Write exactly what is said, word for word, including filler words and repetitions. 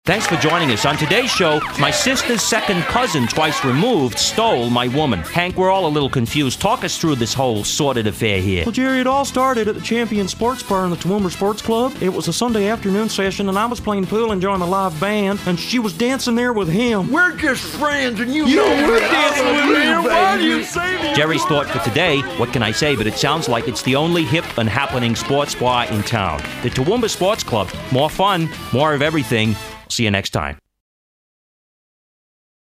Thanks for joining us. On today's show, my sister's second cousin, twice removed, stole my woman. Hank, we're all a little confused. Talk us through this whole sordid affair here. Well, Jerry, it all started at the Champion Sports Bar in the Toowoomba Sports Club. It was a Sunday afternoon session, and I was playing pool enjoying a live band, and she was dancing there with him. We're just friends, and you, You know were that. dancing I with love me, you, why do baby. you say that? Jerry's thought for today, what can I say, but it sounds like it's the only hip and happening sports bar in town. The Toowoomba Sports Club. More fun, more of everything. See you next time.